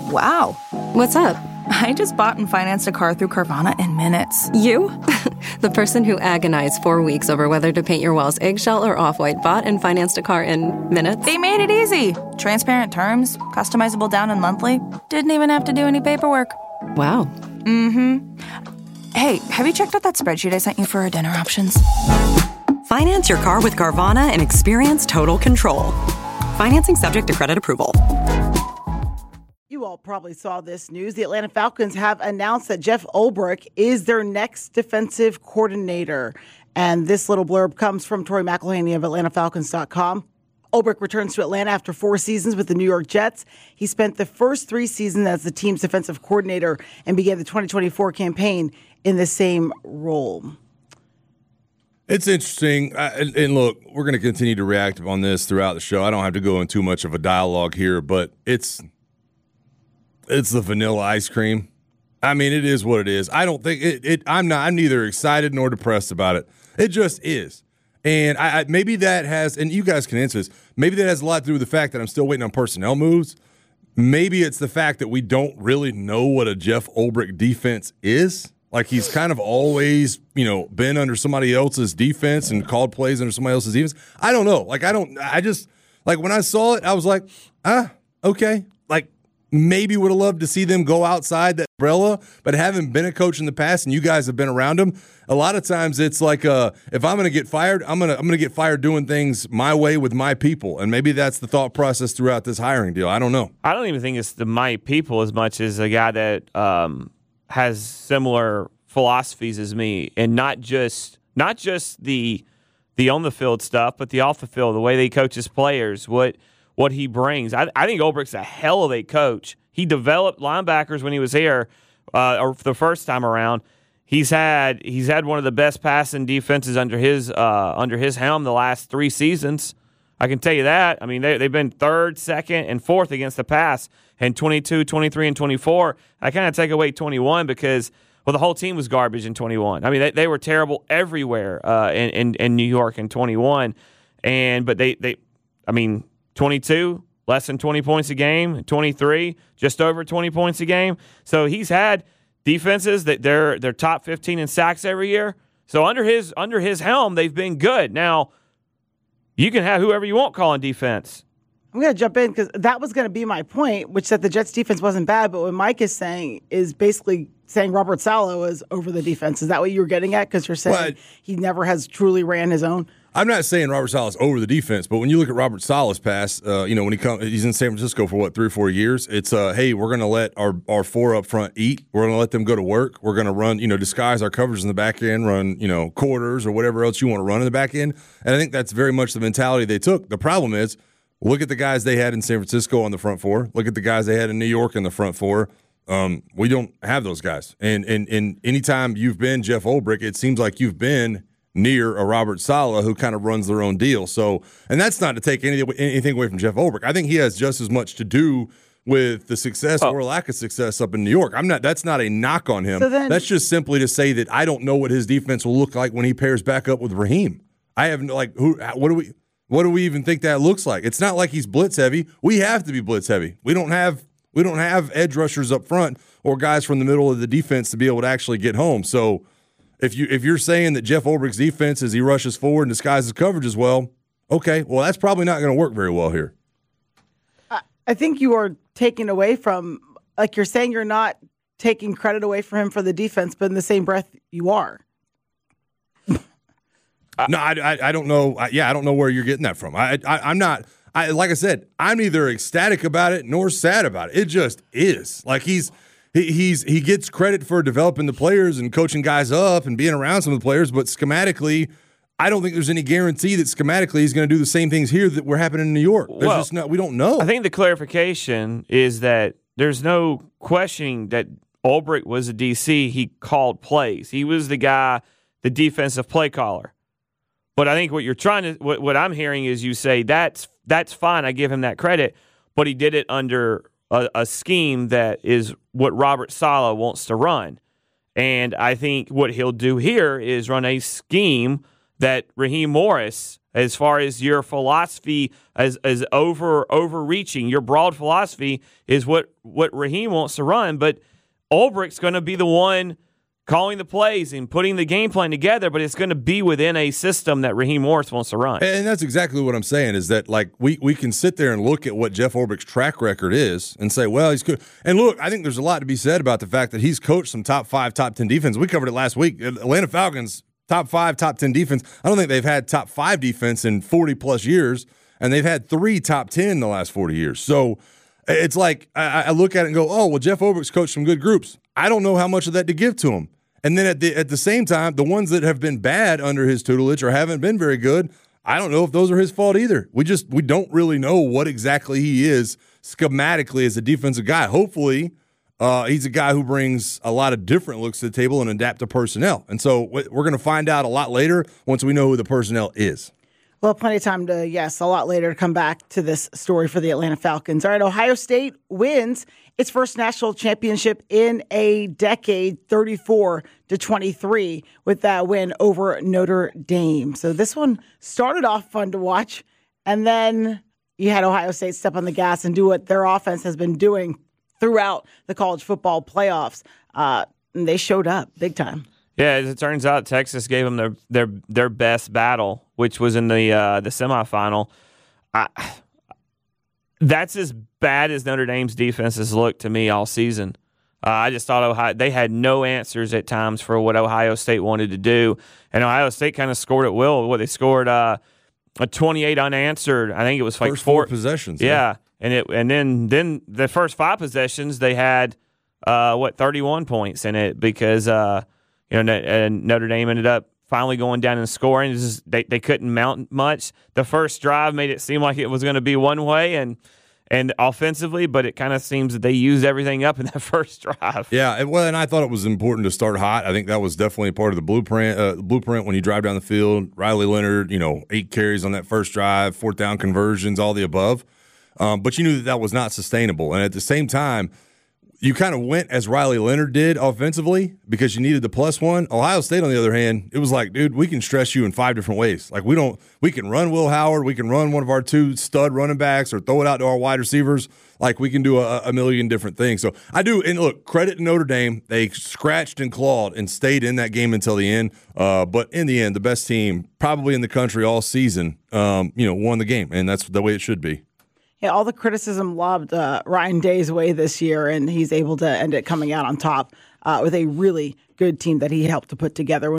Wow. What's up? I just bought and financed a car through Carvana in minutes. You? The person who agonized 4 weeks over whether to paint your walls eggshell or off-white bought and financed a car in minutes? They made it easy. Transparent terms, customizable down and monthly. Didn't even have to do any paperwork. Wow. Mm-hmm. Hey, have you checked out that spreadsheet I sent you for our dinner options? Finance your car with Carvana and experience total control. Financing subject to credit approval. You all probably saw this news. The Atlanta Falcons have announced that Jeff Ulbrich is their next defensive coordinator. And this little blurb comes from Tori McElhaney of AtlantaFalcons.com. Ulbrich returns to Atlanta after 4 seasons with the New York Jets. He spent the first 3 seasons as the team's defensive coordinator and began the 2024 campaign in the same role. It's interesting. And look, we're going to continue to react on this throughout the show. I don't have to go in too much of a dialogue here, but it's the vanilla ice cream. I mean, it is what it is. I don't think I'm neither excited nor depressed about it. It just is. And I maybe that has, and you guys can answer this, maybe that has a lot to do with the fact that I'm still waiting on personnel moves. Maybe it's the fact that we don't really know what a Jeff Ulbrich defense is. Like, he's kind of always, been under somebody else's defense and called plays under somebody else's defense. I don't know. When I saw it, I was like, okay. Like, maybe would have loved to see them go outside that umbrella, but having been a coach in the past and you guys have been around them, a lot of times it's like, if I'm going to get fired, I'm going to get fired doing things my way with my people. And maybe that's the thought process throughout this hiring deal. I don't know. I don't even think it's the my people as much as a guy that has similar philosophies as me, and not just the on the field stuff, but the off the field, the way they coach his players, what he brings. I think Ulbrich's a hell of a coach. He developed linebackers when he was here, or the first time around. He's had one of the best passing defenses under his helm the last 3 seasons. I can tell you that. I mean, they've been 3rd, 2nd, and 4th against the pass in 22, 23, and 24. I kind of take away 21 because, the whole team was garbage in 21. I mean, they were terrible everywhere in New York in 21. But they 22, less than 20 points a game. 23, just over 20 points a game. So he's had defenses that they're top 15 in sacks every year. So under his helm, they've been good. Now, you can have whoever you want calling defense. I'm going to jump in because that was going to be my point, which that the Jets defense wasn't bad. But what Mike is saying is basically saying Robert Saleh is over the defense. Is that what you were getting at? Because you're saying he never has truly ran his own. I'm not saying Robert Saleh's over the defense, but when you look at Robert Saleh's pass, when he's in San Francisco for 3 or 4 years, it's hey, we're going to let our 4 up front eat. We're going to let them go to work. We're going to run, disguise our coverage in the back end, run, quarters or whatever else you want to run in the back end. And I think that's very much the mentality they took. The problem is, look at the guys they had in San Francisco on the front 4. Look at the guys they had in New York in the front 4. We don't have those guys. And anytime you've been Jeff Ulbrich, it seems like you've been near a Robert Saleh who kind of runs their own deal. So, and that's not to take anything away from Jeff Ulbrich. I think he has just as much to do with the success or lack of success up in New York. That's not a knock on him. That's just simply to say that I don't know what his defense will look like when he pairs back up with Raheem. I have what do we even think that looks like? It's not like he's blitz heavy. We have to be blitz heavy. We don't have edge rushers up front or guys from the middle of the defense to be able to actually get home. So if you're saying that Jeff Ulbrich's defense is he rushes forward and disguises coverage as well, okay, well that's probably not going to work very well here. I think you are taking away from, like you're saying, you're not taking credit away from him for the defense, but in the same breath you are. No, I don't know. I don't know where you're getting that from. I'm not. Like I said, I'm neither ecstatic about it nor sad about it. It just is. Like he gets credit for developing the players and coaching guys up and being around some of the players, but schematically, I don't think there's any guarantee that schematically he's going to do the same things here that were happening in New York. We don't know. I think the clarification is that there's no questioning that Ulbrich was a DC. He called plays. He was the guy, the defensive play caller. But I think what I'm hearing is you say that's fine. I give him that credit, but he did it under a scheme that is what Robert Saleh wants to run. And I think what he'll do here is run a scheme that Raheem Morris, as far as your philosophy as overreaching, your broad philosophy is what Raheem wants to run, but Ulbrich's going to be the one calling the plays and putting the game plan together, but it's going to be within a system that Raheem Morris wants to run. And that's exactly what I'm saying, is that like we can sit there and look at what Jeff Ulbrich's track record is and say, well, he's good. And look, I think there's a lot to be said about the fact that he's coached some top 5, top 10 defense. We covered it last week. Atlanta Falcons, top 5, top 10 defense. I don't think they've had top 5 defense in 40-plus years, and they've had 3 top 10 in the last 40 years. So it's like I look at it and go, oh, well, Jeff Ulbrich's coached some good groups. I don't know how much of that to give to him. And then at the same time, the ones that have been bad under his tutelage or haven't been very good, I don't know if those are his fault either. We don't really know what exactly he is schematically as a defensive guy. Hopefully, he's a guy who brings a lot of different looks to the table and adapt to personnel. And so we're going to find out a lot later once we know who the personnel is. Well, plenty of time to, a lot later to come back to this story for the Atlanta Falcons. All right, Ohio State wins its first national championship in a decade, 34-23, with that win over Notre Dame. So this one started off fun to watch, and then you had Ohio State step on the gas and do what their offense has been doing throughout the college football playoffs. And they showed up big time. Yeah, as it turns out, Texas gave them their best battle, which was in the semifinal. That's as bad as Notre Dame's defense has looked to me all season. I just thought they had no answers at times for what Ohio State wanted to do, and Ohio State kind of scored at will. They scored a 28 unanswered. I think it was like first 4 possessions. Yeah, and then the first 5 possessions they had 31 points in it because Notre Dame ended up finally going down and scoring. They couldn't mount much. The first drive made it seem like it was going to be one way and offensively, but it kind of seems that they used everything up in that first drive. Yeah, and I thought it was important to start hot. I think that was definitely part of the blueprint when you drive down the field. Riley Leonard, 8 carries on that first drive, 4th down conversions, all the above. But you knew that was not sustainable. And at the same time, you kind of went as Riley Leonard did offensively because you needed the +1. Ohio State, on the other hand, it was like, dude, we can stress you in 5 different ways. Like we can run Will Howard, we can run one of our 2 stud running backs or throw it out to our wide receivers. Like we can do a million different things. So I do, and look, credit to Notre Dame. They scratched and clawed and stayed in that game until the end. But in the end, the best team probably in the country all season, won the game, and that's the way it should be. Yeah, all the criticism lobbed Ryan Day's way this year, and he's able to end it coming out on top with a really good team that he helped to put together.